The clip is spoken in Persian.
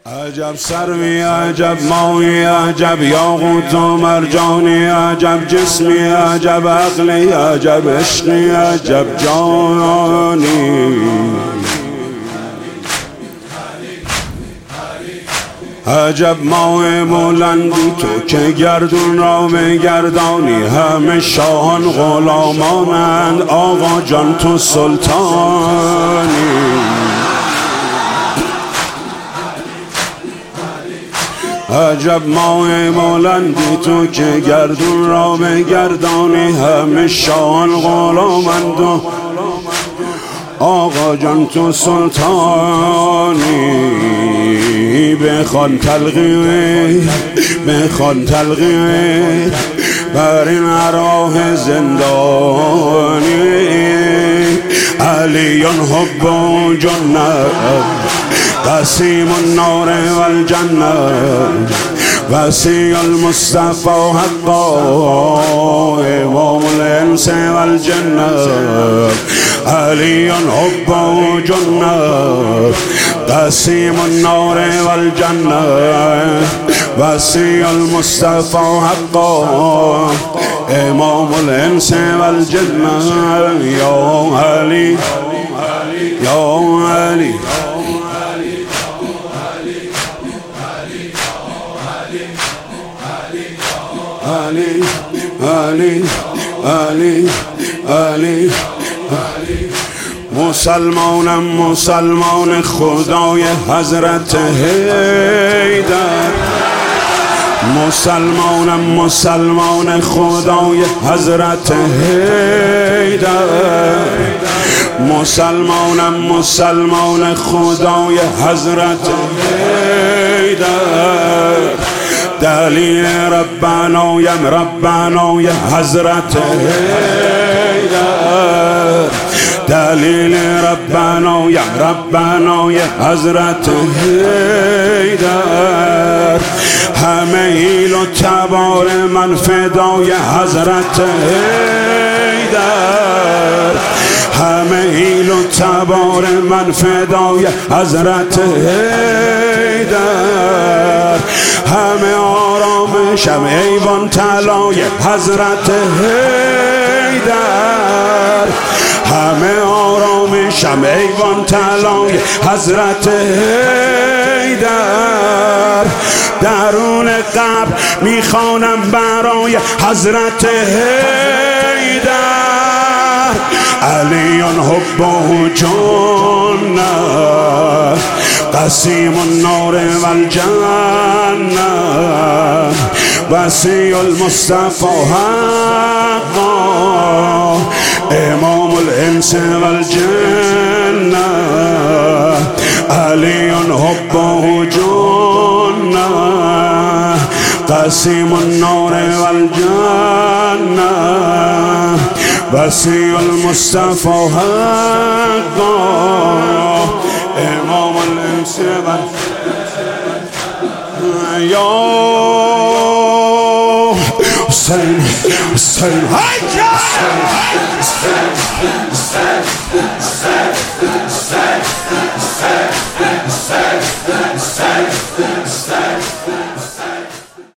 عجب سروی عجب ماهی عجب یاقوت و مرجانی عجب جسمی عجب عقلی عجب عشقی عجب جانی عجب ماه بلندی تو که گردون را بگردانی همه شاهان غلامانند آقا جان تو سلطانی عجب ماه بلندی تو که گردون را بگردانی همه شاهان غلامند و آقا جان تو سلطانی بخوان تلقی بر این ارواح زندانی علیون حب و جنت قسیم النار والجنة وسیع المصطفى حقا امام الانس والجنة علی حب و جنة قسیم النار والجنة وسیع المصطفى حقا امام الانس والجنة یا علی یا علی علی علی علی علی مسلمان خدای حضرت حیدر مسلمان خدای حضرت حیدر مسلمان خدای حضرت حیدر دلیل ربانای حضرت حیدر دلیل ربانای حضرت حیدر همه ایل و تبار من فدای حضرت حیدر همه ایل و تبار من فدای حضرت حیدر همه آرامشم ایوان طلای حضرت حیدر همه آرامشم ایوان طلای حضرت حیدر درون قبر میخوانم برای حضرت حیدر علیون حب و جنة قسیم النار والجنة وسیع المصطفى حقا امام الانس والجنة علی حب و جنة قسیم النار والجنة وسیع المصطفى حقا امام الانس یا حسین حسین حسین